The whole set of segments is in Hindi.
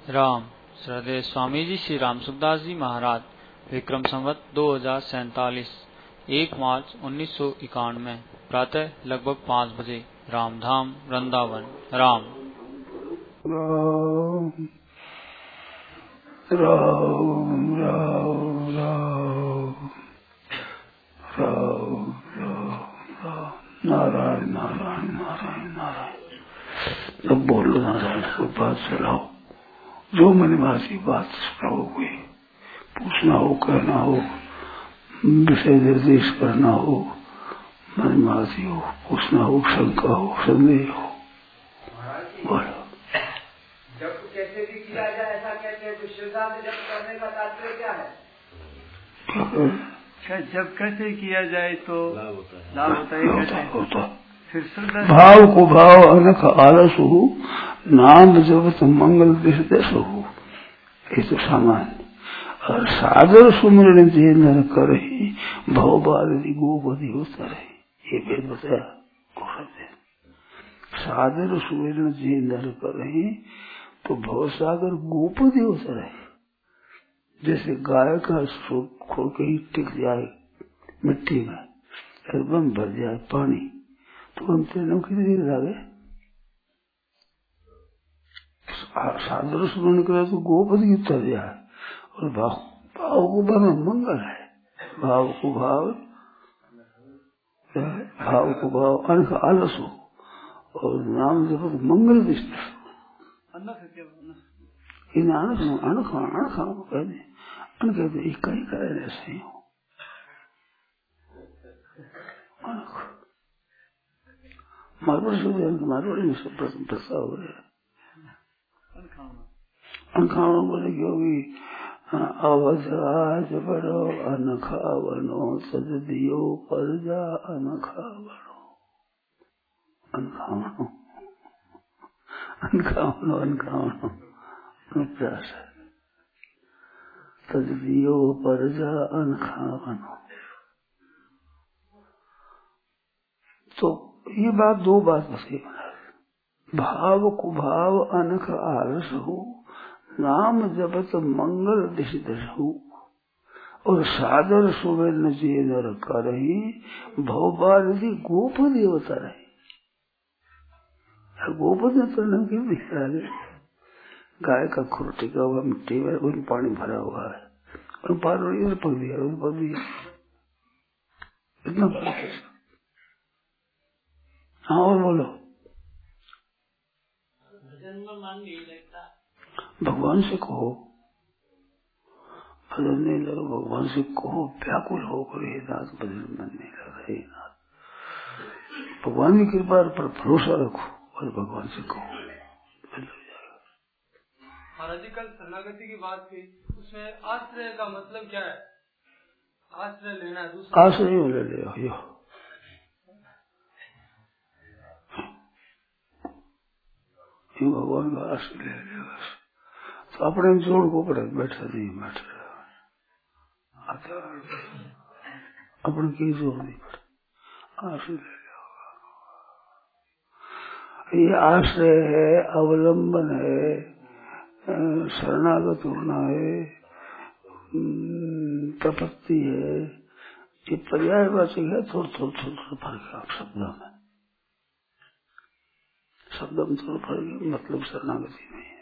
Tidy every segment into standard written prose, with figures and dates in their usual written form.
राम श्रद्धेय स्वामी जी श्री राम सुखदास जी महाराज विक्रम संवत 2047 1 मार्च 1991 प्रातः लगभग 5 बजे रामधाम वृंदावन। राम राम राम राम राम राम राम नारायण नारायण नारायण नारायण। जब बोलो नारायण को बात चलाओ, जो मन मासी बात सुनाओ, कोई पूछना हो, कहना हो, विषय निर्देश करना हो, मन मासी हो, पूछना हो, शंका हो, संदेह हो, बोलो। जब कैसे भी किया जाए ऐसा कहते हैं, तो श्रद्धा से जब करने का तात्पर्य क्या है? जब कैसे किया जाए तो लाभ होता है। फिर भाव को भाव अनख आलस हो, नाम जब मंगल दश हो, ये तो सामान्य। और सादर सुमरण जे नर करे, भव बारदी गोपति होता रहे, ये भेद बताया। सादर सुमरण जे नर करे तो भवसागर गोपति होता रहे। जैसे गाय का स्रोत खोल के ही टिक जाए मिट्टी में, एकदम भर जाए पानी, तो हम तेनों की देर लगे। सादर सुमरण करे तो गोपति की तर जाए। और भाव को भाव मंगल है, भाव को भाव अनख आलस हो, और नाम जब मंगल दिष्ट इन अनख कहते अन कहते कई कारण ऐसे ही हो। मारवाड़ी में सब प्रस्ताव हो रहे अनखाणों बोले क्योंकि अवसराज बड़ो अनखावनो सद दियो परजा अनखावनो अनखावनो अनखावनो अनखावनो अनुप्रास सद दियो परजा अनखावनो। तो ये बात दो बात बस गई। भाव कुभाव अनख आलस हो, नाम जपत मंगल दिश दशहु, और सादर सुवर्ण जे नर करही, भवबारदी गोप देवता रहे। गोपति तरह क्यों दिख रहा है? गाय का खुर टिका हुआ मिट्टी में, उसमें पानी भरा हुआ है, और पार पक दिया इतना फर्क है। हाँ और बोलो। भगवान से कहो, भजन नहीं लगा, भगवान से कहो, व्याकुल होकर हे नाथ भजन मन नहीं लगा, हे नाथ। भगवान की कृपा पर भरोसा रखो और भगवान से कहो, बदल जाएगा। महाराज जी कल शरणागति की बात थी, उसमें आश्रय का मतलब क्या है? आश्रय लेना है, दूसरा आश्रय ले लिया भगवान का आश्रय ले लिया बस। तो अपने जोड़ को पड़े बैठा नहीं बैठा अपने की जोड़ नहीं पड़े, आश्रय ले लिया। ये आश्रय है, अवलंबन है, शरणागत होना है, प्रपत्ति है, ये पर्यायवाची है। थोड़ा फर्क है शब्दों में, शब्दों में थोड़ा फर्क है, मतलब शरणागति नहीं है।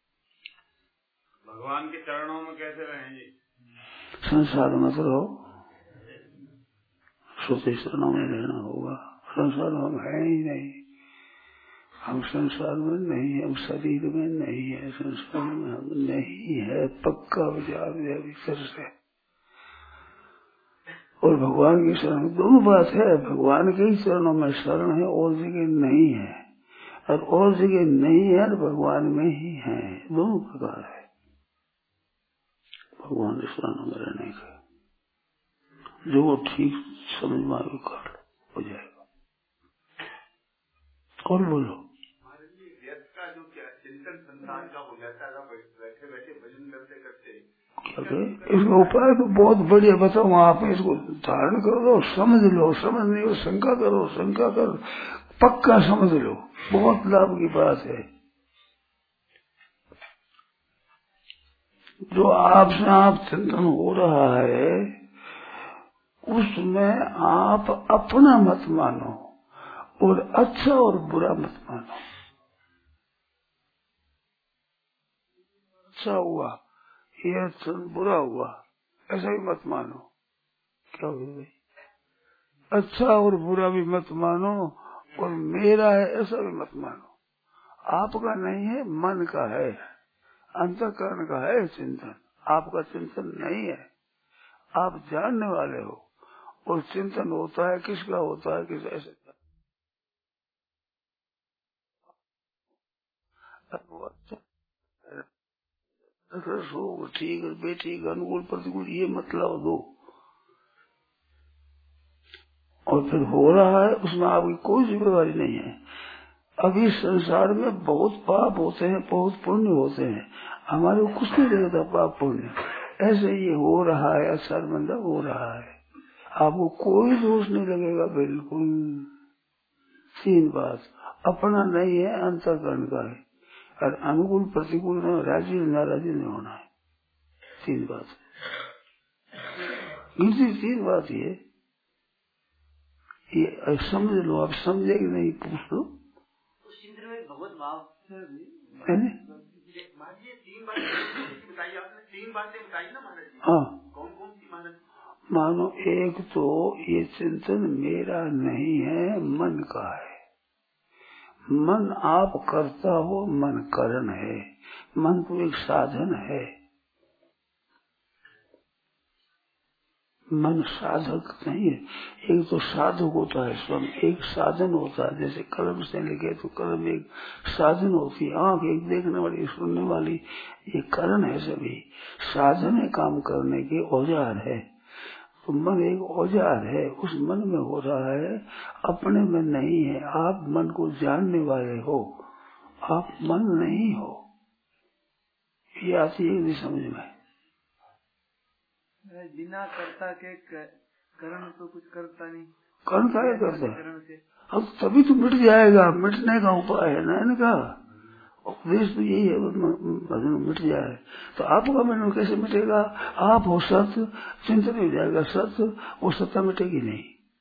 भगवान के चरणों में कैसे रहेंगे? संसार मत रहो, श्रुति शरणों में रहना होगा। संसार में हम है ही नहीं, हम संसार में नहीं है, हम शरीर में नहीं है, संसार में हम नहीं है, पक्का विचार है भीतर से। और भगवान की शरण दोनों बात है, भगवान के ही चरणों में शरण है, और जगह नहीं है, और जगह नहीं है, भगवान में ही है, दोनों प्रकार है। भगवान के शरण में रहने का जो वो ठीक समझ में आगे कर हो जाएगा। और बोलो। का जो क्या चिंतन संतान का हो जाता है, बैठे बैठे भजन करते करते, इसका उपाय तो बहुत बढ़िया बताऊँ, आप इसको धारण कर लो, समझ लो, समझ नहीं हो शंका करो, शंका कर पक्का समझ लो, बहुत लाभ की बात है। जो आपसे आप चिंतन हो रहा है उसमें आप अपना मत मानो और अच्छा और बुरा मत मानो। अच्छा हुआ ये बुरा हुआ ऐसा भी मत मानो। क्या हुआ भाई? अच्छा और बुरा भी मत मानो और मेरा है ऐसा भी मत मानो। आपका नहीं है, मन का है, अंतःकरण का है चिंतन। आपका चिंतन नहीं है, आप जानने वाले हो। और चिंतन होता है किसका होता है, किस ऐसे ठीक है बेठीक अनुकूल प्रतिकूल ये मतलब दो और फिर हो रहा है उसमें आपकी कोई जिम्मेवारी नहीं है। अभी संसार में बहुत पाप होते हैं, बहुत पुण्य होते हैं, हमारे को कुछ नहीं लगता पाप पुण्य। ऐसे ये हो रहा है, असरमंदा हो रहा है, आपको कोई दोष नहीं लगेगा बिल्कुल। तीन बात, अपना नहीं है, अंतःकरण का है, और अनुकूल प्रतिकूल में राजी नाराजी नहीं होना है। तीन बात, तीन बात ये समझ लो। आप समझे कि नहीं पूछ लो। भगवत भाव तीन बातें बताई ना महाराज जी। हाँ, कौन कौन सी महाराज? मानो एक तो ये चिंतन मेरा नहीं है, मन का है। मन आप करता हो, मन कारण है, मन तो एक साधन है। मन साधक नहीं है। एक तो साधक होता है स्वयं, एक साधन होता है। जैसे कलम से लिखे तो कलम एक साधन होती है, आँख एक देखने वाली सुनने वाली, ये कारण है। सभी साधन है, काम करने के औजार है। तो मन एक औजार है, उस मन में हो रहा है, अपने में नहीं है। आप मन को जानने वाले हो, आप मन नहीं हो। ये आती है समझ में। बिना कर्ता के करण तो कुछ करता नहीं। कर्ण क्या करता है? अब तभी तो मिट जाएगा, मिटने का उपाय है ना इनका। उपदेश तो यही है, भजन मिट जाए। तो आपका मन कैसे मिटेगा? आप हो सत्य, चिंतन हो जाएगा सत्य, वो सत्ता मिटेगी नहीं।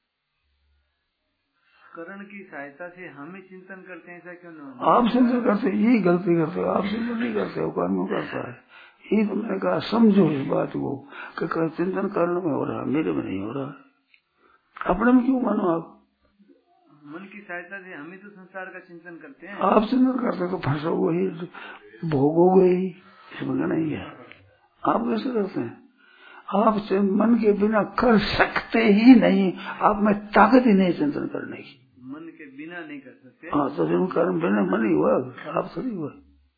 करण की सहायता से हम ही चिंतन करते हैं, ऐसा क्यों नहीं? आप चिंतन करते, यही गलती करते हो। आप चिंतन नहीं करते हो, कर्म करता है। यही तो मैंने कहा, समझो इस बात को कि चिंतन कर्ण में हो रहा है, मेरे में नहीं हो रहा है। अपने में क्यों मानो आप? मन की सहायता से हम ही तो संसार का चिंतन करते हैं। आप चिंतन करते तो फंसोगे ही, भोगोगे ही, इसमें नहीं है। आप कैसे करते हैं? आप मन के बिना कर सकते ही नहीं, आप में ताकत ही नहीं चिंतन करने की। मन के बिना नहीं कर सकते। हाँ, तो जब कर्म बिना मन ही हुआ, आप सही हुआ।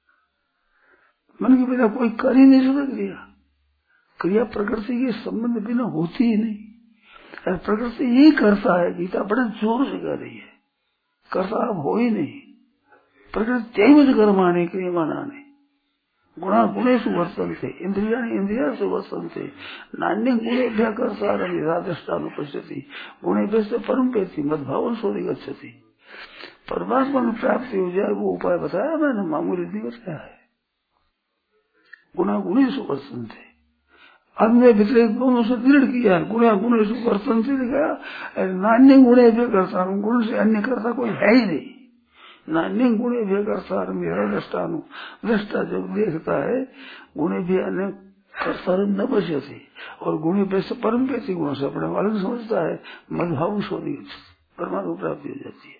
मन के बिना कोई कर ही नहीं सकता क्रिया। क्रिया प्रकृति के संबंध बिना होती ही नहीं। प्रकृति यही करता है, गीता बड़े जोर से कह रही है, करता आप हो ही नहीं। प्रकृति तेज कर्माणि क्रियमाणानि गुणा गुणेषु वर्तन्ते इंद्रियाणि इंद्रियासु वर्तन्ते नान्यं गुणेभ्यः कर्तारं यथा दृष्टानुपश्यति गुणेभ्यश्च परं वेत्ति मद्भावं सोऽधिगच्छति। परमात्मा की प्राप्ति हो जाए वो उपाय बताया मैंने, मामूली नहीं बताया है। गुणा गुणेषु वर्तन्ते, अन्य व्यतिरेक दोनों से दृढ़ किया है। गुणा गुणेषु वर्तन्ते लिखा, नान्य गुणे भी करता हूँ, गुण से अन्य करता कोई है ही नहीं। नान्य गुणे भी करता मेरा दृष्टानु, दृष्टा जब देखता है गुणे भी अन्य करता न बचती, और गुणे वैसे परम व्यक्ति गुणों से अपने वाले समझता है, मदभाव सोनी परमात्मा प्राप्ति हो जाती है।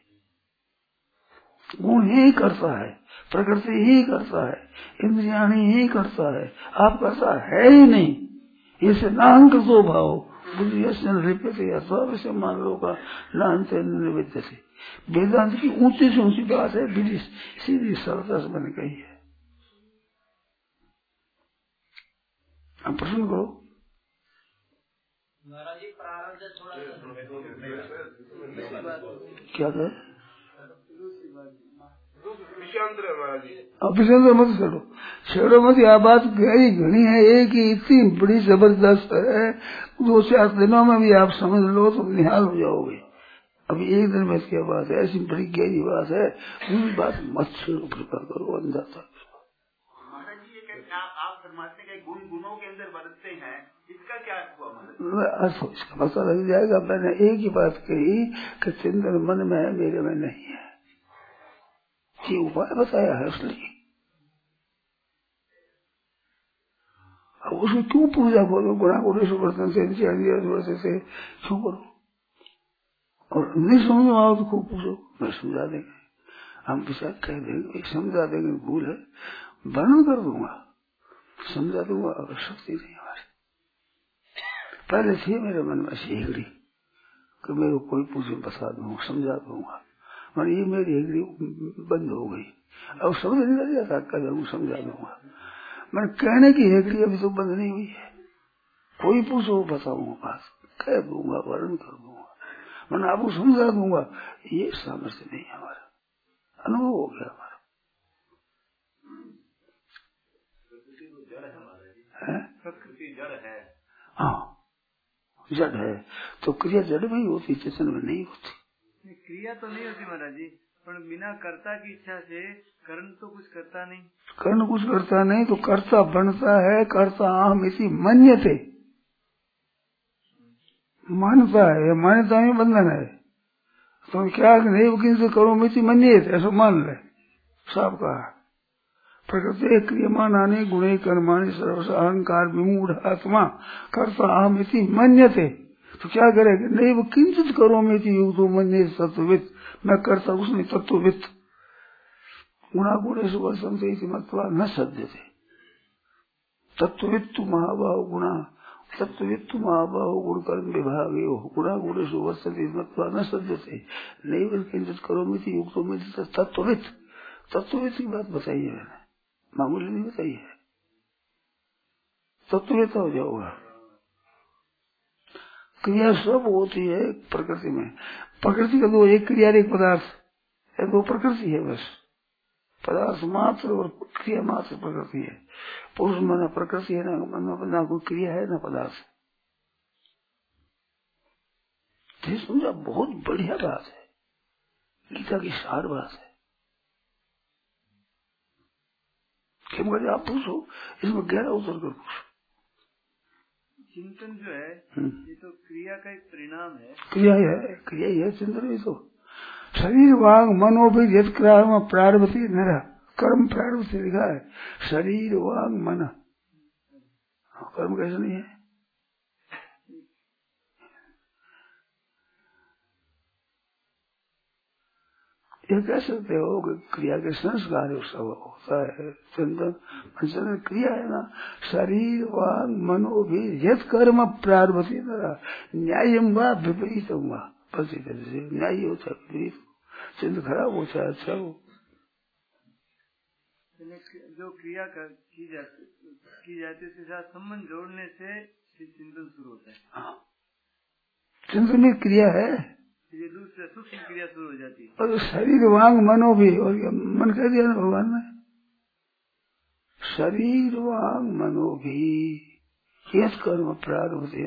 गुण ही करता है, प्रकृति ही करता है, इंद्रियाणी ही करता है, आप करता है ही नहीं। इसे नाहं कृतो भाव बुद्धि से मान लो का नान्त निवृत्त से। वेदांत की ऊंची से ऊंची बात है, विधि सीधी सरलता से मैंने कही है। आप प्रश्न करो। महाराज जी प्रारब्ध थोड़ा क्या कहे? विषयांतर मत छेड़ो, छेड़ो मत। यह बात गहरी घनी है, एक ही इतनी बड़ी जबरदस्त है, 2-4 दिनों में भी आप समझ लो तो निहाल हो जाओगे। अभी एक दिन में क्या बात है, ऐसी बड़ी गहरी बात है, पूरी बात मत छेड़ो, कृपा करो। अंदाजा महाराज जी आप परमात्मा के गुणों के अंदर बरतते हैं, इसका क्या अर्थ हुआ? मतलब इसका पता लग जाएगा। मैंने एक ही बात कही कि चिंतन मन में है, मेरे में नहीं है। ये उपाय बताया है इसलिए। अब उसको क्यों पूजा करो? गुणा को बर्तन से क्यों करो? और नहीं समझ आओ तो खूब पूछो, मैं समझा देंगे। हम विचार कह देंगे, समझा देंगे, भूल है वर्णन कर दूंगा, समझा दूंगा। और शक्ति नहीं हमारी। पहले थी मेरे मन में हेगड़ी कि मेरे को कोई पूछे बता दूंगा, समझा दूंगा। मैं ये मेरी हेगड़ी बंद हो गई। अब समझ नहीं लग जाता, कल समझा दूंगा। मैंने कहने की हेगड़ी अभी तो बंद नहीं हुई है। कोई पूछो बताऊंगा, बात कह दूंगा, वर्णन कर दूंगा, मैंने आपको समझा दूंगा। ये सामर्थ्य नहीं है हमारा, अनुभव हो गया हमारा। प्रकृति जड़ है। हाँ, जड़ है तो क्रिया जड़ में ही होती, चेतन में नहीं होती। क्रिया तो नहीं होती महाराज जी, पर बिना कर्ता की इच्छा से कर्म तो कुछ करता नहीं। कर्ण कुछ करता नहीं तो कर्ता बनता है। कर्ता हम इसी मान्यते मानता है, मान्यता में बंधन है। तो क्या नहीं वकील से करो मिति मनियत, ऐसा मान ले। साफ कहा प्रकृति क्रियमानानि गुणे कर्माणि सर्वश अहंकार विमूढ़ आत्मा कर्ता अहम इति मन्यते। तो क्या करेगा? नहीं वो किंचित करो मिति युक्तो मन्ये तत्ववित्, मैं करता उसने तत्ववित्। गुणा गुणेश वर्षन्ते इति मत्वा न सद्यते। तत्ववित्तु महाबाहो गुणा, तत्ववित्तु महाबाहो गुण कर्म विभागे गुणा गुणेश वर्षन्ते इति मत्वा न सद्यते। नहीं वो किंचित करो मिति युक्तो मन्ये तत्ववित्। तत्ववित् की बात बताई है मैंने, मामूली नहीं बताई है। तत्ववित् हो जाओगा। क्रिया सब होती है प्रकृति में। प्रकृति का दो, एक क्रिया एक पदार्थ है, दो प्रकृति है बस। पदार्थ मात्र और क्रिया मात्र प्रकृति है। पुरुष मन प्रकृति है, ना कोई क्रिया है ना पदार्थ। समझा? बहुत बढ़िया बात है, गीता की सार बात है। आप पूछो, इसमें गहरा उतर कर पूछो। चिंतन जो है ये तो क्रिया का एक परिणाम है। क्रिया ही है चिंतन। ये तो शरीर वांग मनोभिज यद कर्म प्रारभति नर, कर्म प्रारभति लिखा है। शरीर वांग मन, कर्म कैसे नहीं है? ये कह सकते हो कि क्रिया के संस्कार सब होता है। चिंतन क्रिया है ना। शरीर वांग मनो भी यद कर्म प्रारभति न्यायम व विपरीतम व न्याय होता है, विपरीत। चिंतन खराब होता है, अच्छा हो। जो क्रिया की जाती है उसके साथ संबंध जोड़ने से चिंतन शुरू होता है। हाँ, चिंतन में क्रिया है, ये दूसरा सूक्ष्म क्रिया शुरू हो जाती है। और शरीर वांग मनो भी, और मन कह दिया ना भगवान ने, शरीर वांग मनो भी यद कर्म प्रारभति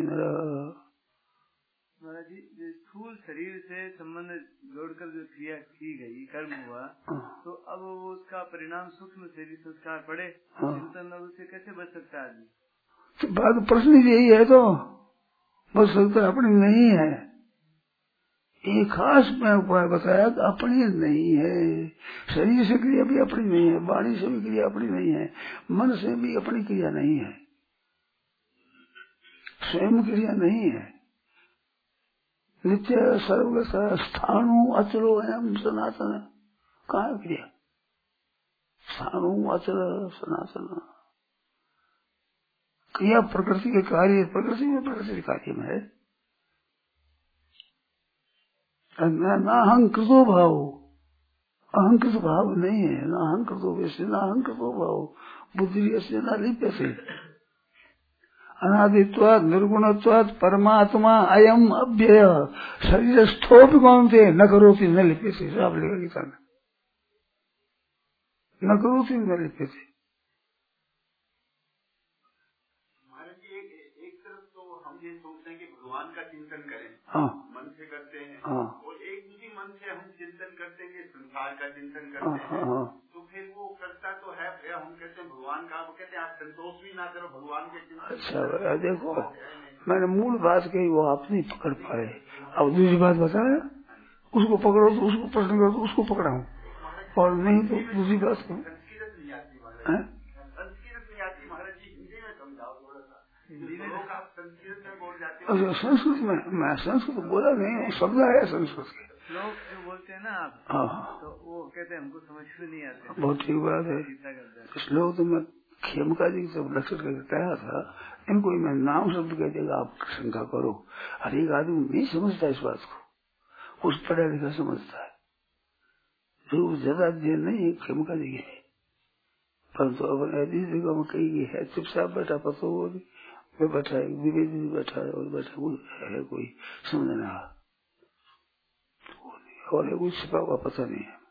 महाराज जी, स्थूल शरीर से संबंध जोड़कर जो क्रिया की गई, कर्म हुआ, तो अब उसका परिणाम सूक्ष्म शरीर संस्कार पड़े, चिंतन उससे कैसे बच सकता है आदमी? तो बात प्रश्न यही है, तो बच सकता अपनी नहीं है। एक खास में उपाय बताया कि अपनी नहीं है। शरीर से क्रिया भी अपनी नहीं है, वाणी से भी क्रिया अपनी नहीं है, मन से भी अपनी क्रिया नहीं है, स्वयं क्रिया नहीं है। नित्य सर्वगता स्थाणु अचलो एवं सनातन, कहाँ क्रिया? स्थाणु अचल सनातन। क्रिया प्रकृति के कार्य, प्रकृति में प्रकृति के कार्य में है। ना अहंकृतो भाव, अहंकृत भाव नहीं है। ना अहंकृतो वैसे, ना अहंकृतो भाव बुद्धि से ना लिप्य से। अनादित्वाद निर्गुणत्वाद परमात्मा अयम अव्यय शरीर स्थोप मानते न करोति न लिप्य से। साफ लिखा गीता में, न करोति न लिप्य से। एक तरफ तो हम ये सोचते हैं कि भगवान का चिंतन करें, हाँ, मन से करते हैं, हाँ, और एक दूसरी मन से हम चिंतन करते हैं, संसार का चिंतन करते हैं, तो फिर वो करता तो है गया, हम कहते हैं भगवान का, वो कहते हैं आप संतोष भी ना करो भगवान के चिंतन। अच्छा देखो, मैंने मूल बात कही वो आप नहीं पकड़ पाए। अब दूसरी बात बताया, उसको पकड़ो तो उसको प्रश्न करो तो उसको पकड़ाऊं, और नहीं तो दूसरी बात करूं। संस्कृत नहीं आती महाराज, संस्कृत नहीं आती महाराज जी, हिंदी में समझाओ थोड़ा सा। लोग आप संस्कृत में बोल जाते हैं। अच्छा संस्कृत में, मैं संस्कृत बोला नहीं, शब्द आया संस्कृत के। लोग जो बोलते हैं ना आप, हाँ तो वो कहते हैं हमको समझ में नहीं आते। बहुत ठीक बात है। इसलिए तो मैं खेमका जी जब लक्षण करके कहा था, इनको मैं नाम शब्द कह देगा आप शंका करो। हर एक आदमी नहीं समझता इस बात को, उस पढ़ा लिखा समझता है, जो ज्यादा देर नहीं है खेमका जी के। परंतु अब ऐसी जगह में कही है चुपचाप बैठा पतो बैठा है, विवेक बैठा है और बैठा है कोई समझना, और है कोई छिपा हुआ पता नहीं है।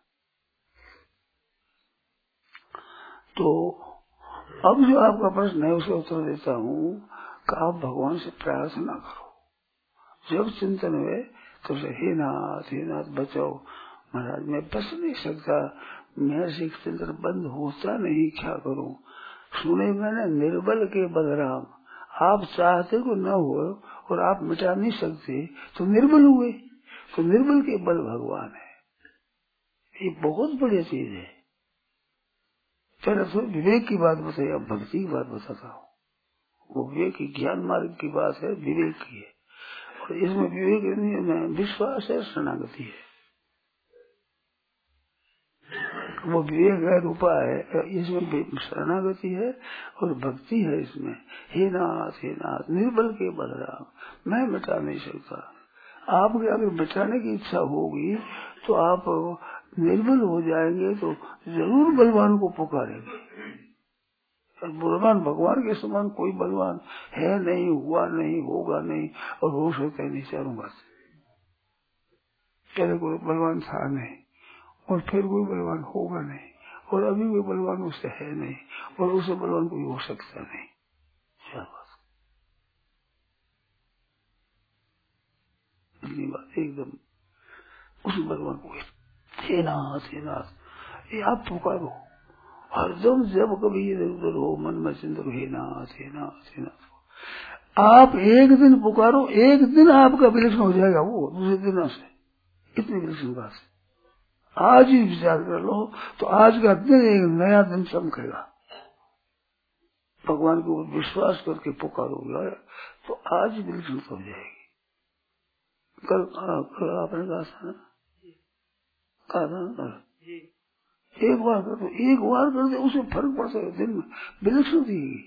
तो अब जो आपका प्रश्न है उसका उत्तर देता हूँ कि आप भगवान से प्रार्थना करो। जब चिंतन हुए तो हे नाथ बचाओ। महाराज मैं बच नहीं सकता, मेरे से चिंतन बंद होता नहीं, क्या करूं। सुने मैंने निर्बल के बलराम, आप चाहते को न हो और आप मिटा नहीं सकते तो निर्बल हुए, तो निर्बल के बल भगवान है। ये बहुत बढ़िया चीज है। पहले तो विवेक की बात बताई, अब भक्ति की बात बताता हूँ। वो विवेक की ज्ञान मार्ग की बात है, विवेक की है, और इसमें विवेक में विश्वास है, शरणागति है। वो विवेक है, रूपा है, इसमें शरणागति है और भक्ति है। इसमें हे नाथ निर्बल के बलराम, मैं मिटा नहीं सकता। आपके अगर मिटाने की इच्छा होगी तो आप निर्बल हो जाएंगे, तो जरूर बलवान को पुकारेंगे। बलवान भगवान के समान कोई बलवान है नहीं, हुआ नहीं, होगा नहीं और हो सकता नहीं। चारों बात पहले कोई बलवान था नहीं, और फिर कोई बलवान होगा नहीं, और अभी कोई बलवान उससे है नहीं, और उससे बलवान कोई हो सकता नहीं। इतनी बात एकदम उस भगवान को हे नाथ ये आप पुकारो हरदम, जब कभी इधर उधर हो मन में चिंतन हे नाथ। आप एक दिन पुकारो, एक दिन आपका विलक्षण हो जाएगा वो दूसरे दिनों से। इतनी विलक्षण बात है। आज ही विचार कर लो तो आज का दिन एक नया दिन चमकेगा। भगवान को विश्वास करके पुकारोगे तो आज ही विलक्षण हो जाएगी। कल आपने कहा था ना, एक बार कर दो उसमें फर्क पड़ता है, दिन में विलक्षण दिएगी।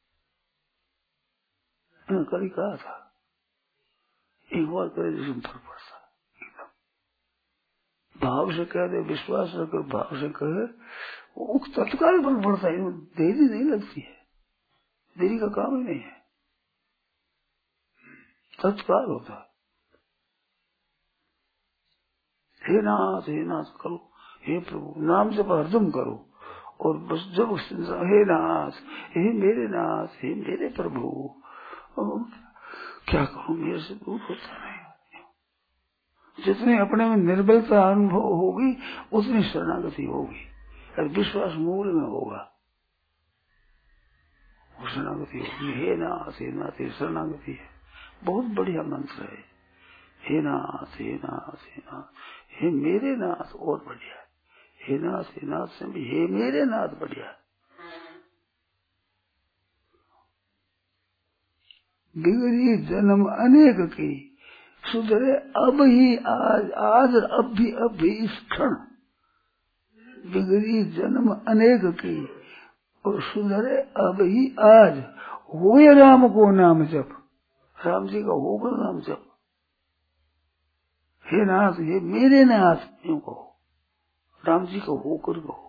कल ही कहा था, एक बार करे जिसमें फर्क पड़ता है। एकदम भाव से कह दे, विश्वास रखकर भाव से कहे, वो तत्काल फर्क पड़ता है। देरी नहीं लगती है, देरी का काम ही नहीं है, तत्काल होता है। हे नाथ करो, हे प्रभु नाम जब हरदम करो, और बस जब हे नाथ, हे मेरे प्रभु, क्या कहूँ मेरे से दूर होता नहीं। जितने अपने में निर्बलता अनुभव होगी उतनी शरणागति होगी, और विश्वास मूल में होगा, वो शरणागति होगी। हे नाथ ये शरणागति है, बहुत बढ़िया मंत्र है। हे नाथ हे मेरे नाथ, और बढ़िया। हे नाथ से भी हे मेरे नाथ बढ़िया। बिगड़ी जन्म अनेक की, सुधरे अब ही आज अब भी इस क्षण। बिगड़ी जन्म अनेक की और सुधरे अब ही आज, होए राम को नाम जप। राम जी का होकर नाम जप। हे नाथ हे मेरे नाथ यूं कहो, राम जी को होकर कहो।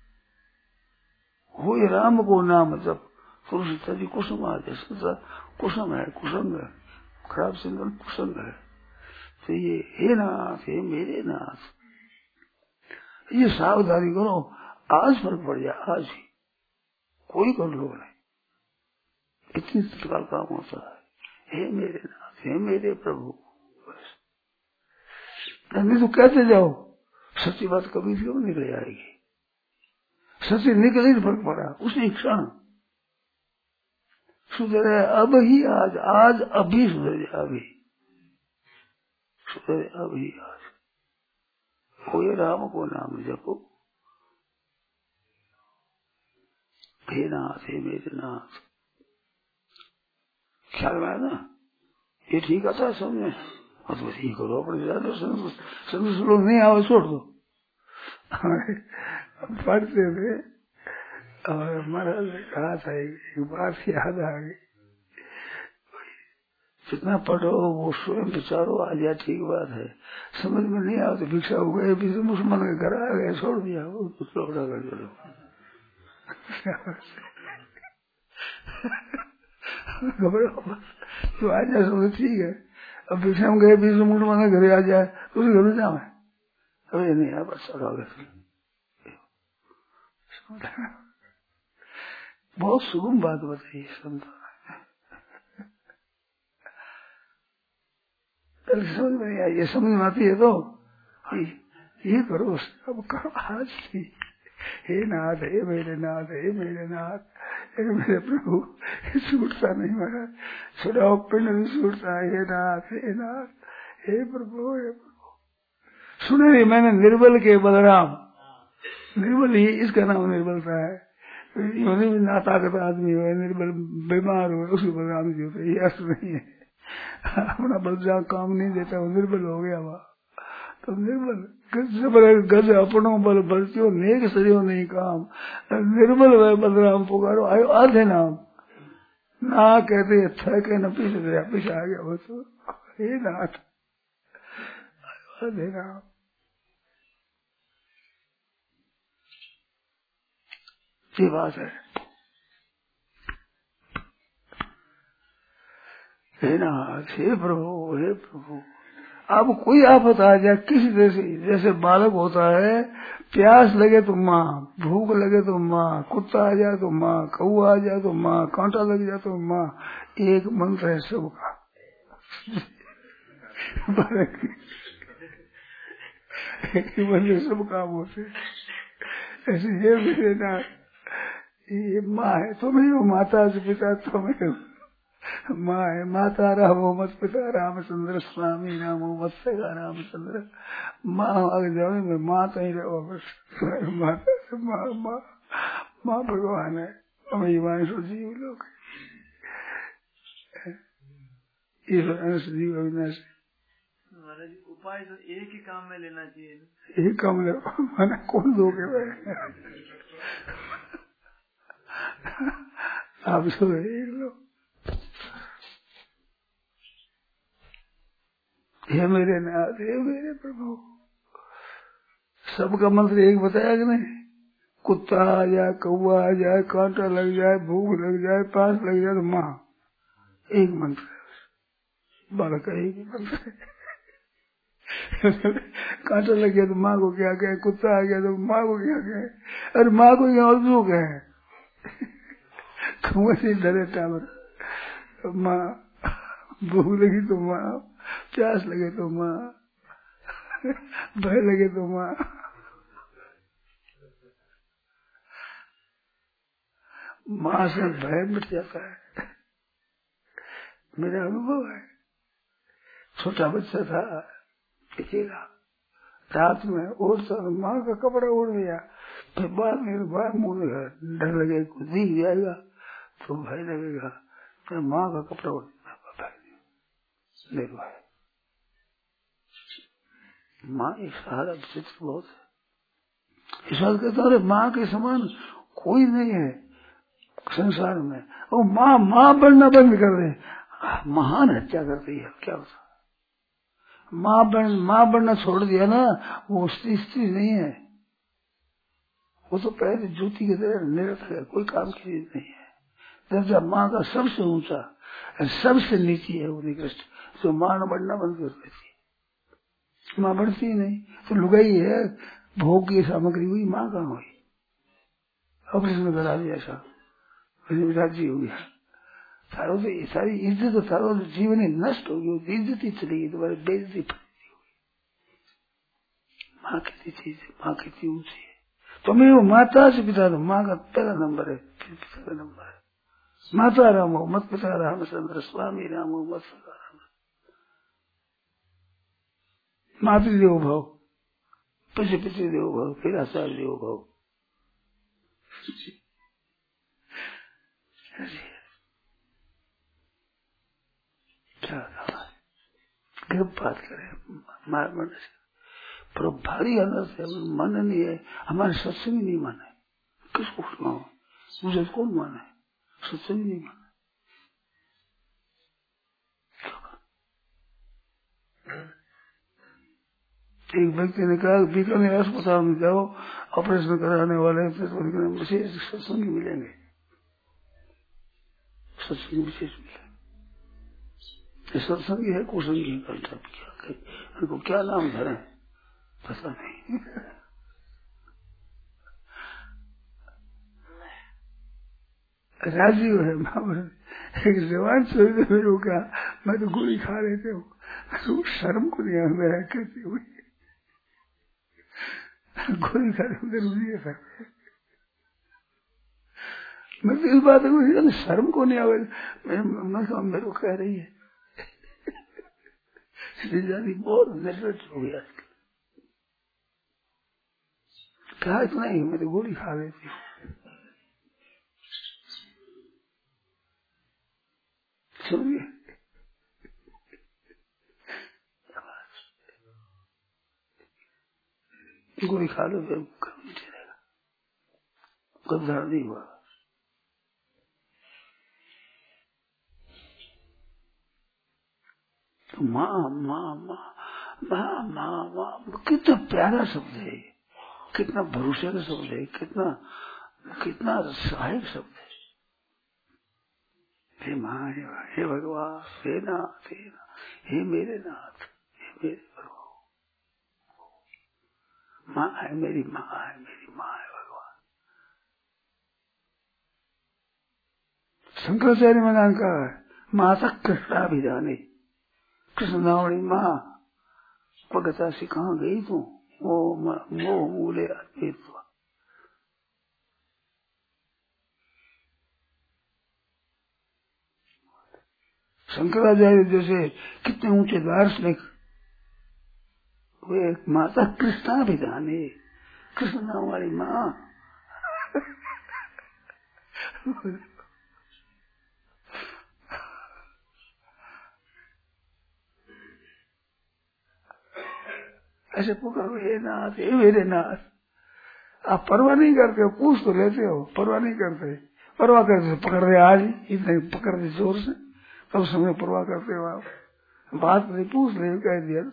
हो राम को नाम जप। पुरुष जी कुसुम आ जाए, कुसुम है, कुसंग है, खराब चिंतन कुसंग है। तो ये हे नाथ हे मेरे नाथ, ये सावधानी करो, आज फर्क पड़ जाए, आज ही कोई कंट्रोल नहीं, इतनी तत्काल काम होता है। हे मेरे नाथ हे मेरे प्रभु, नहीं तो कहते जाओ, सच्ची बात कभी क्यों निकल आएगी। सत्य निकल ही फर्क पड़ा उसी क्षण सुधरे। अब ही आज, आज अभी सुधरे, अभी सुधरे, अभी आज। कोई राम को नाम जपो, हे नाथ हे मेरे नाथ। ख्याल में आया ना, ये ठीक आता है समझ में। और तो ठीक करो अपने ज्यादा संतोष लोग नहीं आओ छोड़ दो। पढ़ते थे और महाराज ने कहा था एक बात याद आ गई, जितना पढ़ो वो स्वयं विचारो आ जाए ठीक बात है, समझ में नहीं आओ तो भिक्षा हो गए, मुसलमान के घर आ गए, छोड़ दिया वो लौटा कर चलो। घबराओ तो आ जाए समझ ठीक है। अब भिक्षा में गए बीच मुसलमान के घर आ जाए तो उस घर में जाओ है, अरे नहीं यार बस बहुत सुगम बात बताइए संत। समझ में नहीं आई, ये समझ में आती है तो ये करो, अब करो आज थी। हे नाथ हे मेरे नाथ हे मेरे नाथ हे मेरे प्रभु, छूटता नहीं महाराज, छुड़ाओ पिंड नहीं छूटता। हे नाथ हे नाथ हे प्रभु हे प्रभु। सुने मैंने निर्बल के बलराम, निर्बल ही इसका नाम निर्बलता है। ना ताकत आदमी हो, निर्बल बीमार हो, उसको बलराम जी होते, ये अर्थ नहीं है। अपना बल जहाँ काम नहीं देता वो निर्बल हो गया वह तो निर्बल। गज अपनो बल बलत्यो नेक सरियो नहीं काम, निर्बल वह बलराम पुकारो आयो आधे नाम। ना कहते अच्छा के न पीछे गया, पीछे आ गया वो तो हे नाथ आधे नाम। ये बात है। हे नाथ हे प्रभु हे प्रभु। अब कोई आफत आ जाए किसी तरह से, जैसे बालक होता है, प्यास लगे तो माँ, भूख लगे तो माँ, कुत्ता आ जाए तो माँ, कौआ आ जाए तो माँ, कांटा लग जाए तो माँ, एक मंत्र है सबका। एक मंत्र सब काम होते। ऐसे ये मेरे नाथ ये माँ है, तुम्हें हो माता से पिता तुम्हें हो, माँ है माता रामो मत पिता रामचंद्र स्वामी रामो मत सगा रामचंद्र। माँ आगे जाओ मैं माँ तो ही रहो बस, माता से माँ माँ माँ भगवान है, हमें जीव लोग जीव अविनाश। उपाय तो एक ही काम में लेना चाहिए, एक काम ले मैंने कौन दोगे भाई, आप सब एक लो। हे मेरे नाथ हे मेरे प्रभु। सबका मंत्र एक बताया कि नहीं, कुत्ता आ जाए, कौआ आ जाए, कांटा लग जाए, भूख लग जाए, प्यास लग जाए तो माँ, एक मंत्र है, बालक का एक ही मंत्र है। कांटा लग गया तो माँ को क्या कहे, कुत्ता आ गया तो माँ को क्या कहे, अरे माँ को क्या और कहे, कुएं से डरे टावर माँ, भूख लगी तो माँ, प्यास लगे तो माँ, भय लगे तो माँ। माँ से भय मिट जाता है, मेरा अनुभव है। छोटा बच्चा था अकेला, रात में उड़ता माँ का कपड़ा उड़ गया, फिर बाद में बाहर मुँह डर लगे दिख जाएगा तो भय लगेगा, फिर माँ का कपड़ा उड़ गया। माँ एक सहारा विचित्र बहुत है। इस बात कहता हूँ माँ के समान कोई नहीं है संसार में। और माँ माँ बनना बंद कर दे, महान हत्या करती है, क्या होता माँ बनना छोड़ दिया ना, वो स्त्री नहीं है, वो तो पहले ज्योति की तरह निरर्थक है, कोई काम की चीज नहीं है। दर्जा माँ का सबसे ऊंचा, सबसे नीची है वो निकृष्ट, जो माँ न बढ़ना बंद कर देती है। माँ बढ़ती ही नहीं तो लुगाई है, भोग की सामग्री हुई, माँ कहाँ हुई, ऑपरेशन करा दिया ऐसा राज्य हो गया, सारों से सारी इज्जत और सारों जीवन ही नष्ट हो गई, इज्जत ही चली गई, तुम्हारी बेइज्जती होगी। माँ कितनी चीज है, माँ कितनी ऊंची है, तुम्हें वो माता से पिता, तो माँ का पहला नंबर है, फिर पिता का नंबर है। माता राम हो मत पिता रामचंद्र, स्वामी राम हो मत सदा राम। मातृदेव भव, पितृदेव भव, फिर आचार्य देव भव। क्या बात करें, मन से पर भारी अंदर से मन नहीं है, हमारे सत्संग नहीं मन है। किसको सुनाओ, मुझे कौन मन है, सत्संग नहीं मन। एक व्यक्ति ने कहा बीकानेर अस्पताल में जाओ, ऑपरेशन कराने वाले विशेष सत्संगी मिलेंगे, सत्संगी विशेष मिलेंगे। सत्संगी है कुसंगी का क्या, उनको क्या नाम धरे पता नहीं। राजीव है एक जवान छोड़ दे मेरे को, क्या मैं तो गोली खा लेते हूँ, तो शर्म को नहीं आ मेरा कहते हुए गोली खा रहे उधर। मैं तो इस बात को शर्म को नहीं आवे, मैं मेरे को कह रही है बहुत नर्वस हो गया। क्या इतना ही, मैं तो गोली खा लेती हूँ। सुनिए गोली खा लो फिर चलेगा, गद्दार नहीं हुआ। तो माँ माँ माँ माँ माँ माँ कितना प्यारा शब्द है, कितना भरोसे का शब्द है, कितना कितना सहायक शब्द है। हे माँ, हे भगवान, हे नाथ, हे मेरे नाथ, हे मेरे भगवान। माँ है मेरी, माँ है मेरी, माँ है भगवान। शंकराचार्य मैदान का माता कृष्णाभिधानी, कृष्ण नावड़ी माँ पगता से कहाँ गई तू, मोह मूले अर्पित। शंकराचार्य जैसे कितने ऊंचे दार्शनिक, वे माता कृष्णाभिधानी, कृष्ण नाम वाली माँ। ऐसे पुकारो, हे नाथ, हे मेरे नाथ। आप परवाह नहीं करते हो, पूछ तो लेते हो, परवाह नहीं करते। परवाह करते पकड़ रहे आज इतने पकड़ रहे जोर से, तब समय परवाह करते हो आप। बात नहीं पूछ रहे, कह दिया।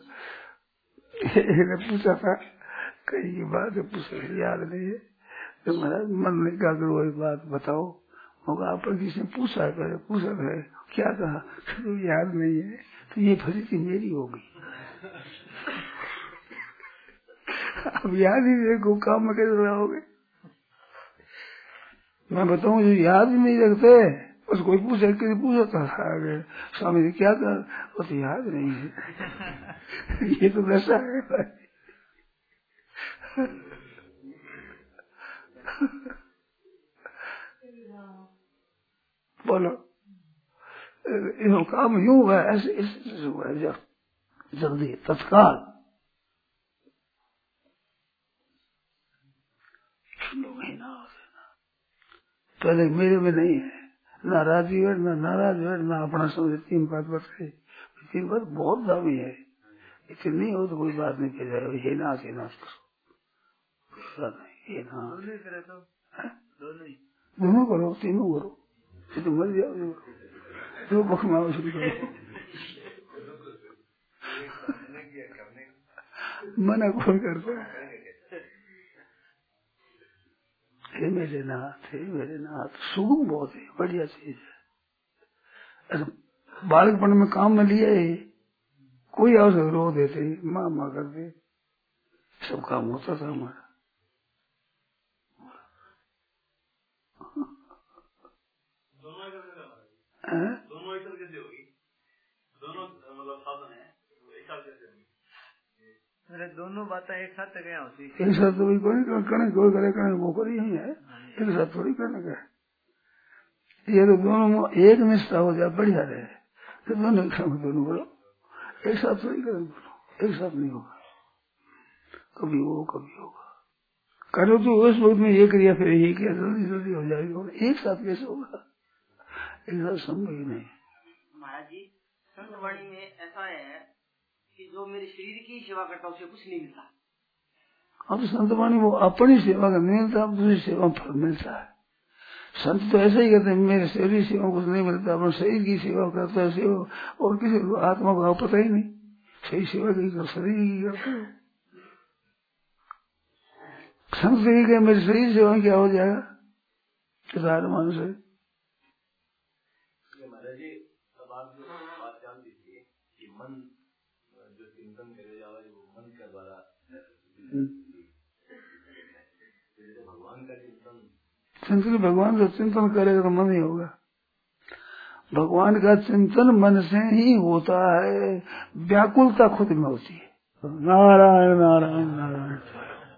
पूछा था कहीं की बात है, पूछ रहे याद नहीं है, तो महाराज मन में क्या करो वही बात बताओ। होगा आप किसी ने पूछा करे, पूछा करे क्या कहा, तो याद नहीं है, तो ये फजीती मेरी होगी। अब याद ही देखो काम में कैसे रहोगे। मैं बताऊं जो याद ही नहीं रखते, बस कोई पूछे, किसी पूछा था स्वामी जी क्या कर, वो तो याद नहीं है। ये तो वैसा है भाई। बोलो काम यूं हुआ, ऐसे हुआ है, जल्दी तत्काल। पहले मेरे में नहीं है, ना राजी है, ना नाराज है, ना अपना समझे। तीन बात बताई, तीन बात बहुत दामी है। इतनी नहीं हो तो कोई बात नहीं कह जाए, ये नाच ये नाच करो, ये नाच दोनों करो, तीनों करो, ये तो मर जाओ, जो बखमाओ शुरू करो। मना कौन करता है। हे मेरे नाथ, हे मेरे नाथ, सुगम बहुत है, बढ़िया चीज है। बालकपन में काम में लिए कोई अवसर रो देते, माँ माँ करते, सब काम होता था हमारा। दोनों एक कैसे होगी, दोनों मतलब साधन है, एक साथ कैसे होगी। दोनों बातें एक साथ गया होती एक साथ तो कोई करने कोई करे करने वो कर यही है, एक साथ थोड़ी करने का। ये तो दोनों एक निष्ठा हो जाए बढ़िया रहे, तो दोनों दोनों करो, एक साथ थोड़ी करें, एक साथ नहीं होगा, कभी वो कभी होगा। करो तो उस वक्त में ये क्रिया फिर ये किया जल्दी जल्दी हो जाएगी, एक साथ कैसे होगा, एक साथ संभव ही नहीं। महाराज जी संतवाणी में ऐसा है कि जो मेरे शरीर की सेवा करता है उसे कुछ नहीं मिलता। अब संतवाणी वो अपनी सेवा का नहीं मिलता, अब दूसरी सेवा फल मिलता है। संत तो ऐसा ही कहते हैं मेरे शरीर की सेवा कुछ नहीं मिलता, अपने शरीर की सेवा करता है, सेवा और किसी को आत्मा को पता ही नहीं, सही सेवा की कर शरीर की करते हो। संत यही कहे मेरे शरीर सेवा क्या हो जाएगा, किसान मानुष है। महाराज जी अब आप जो बात जान दीजिए कि मन जो चिंतन करे जावा वो मन के द्वारा भगवान का चिंतन, चिंतन भगवान का चिंतन करेगा तो मन ही होगा। भगवान का चिंतन मन से ही होता है, व्याकुलता खुद में होती है। नारायण नारायण नारायण।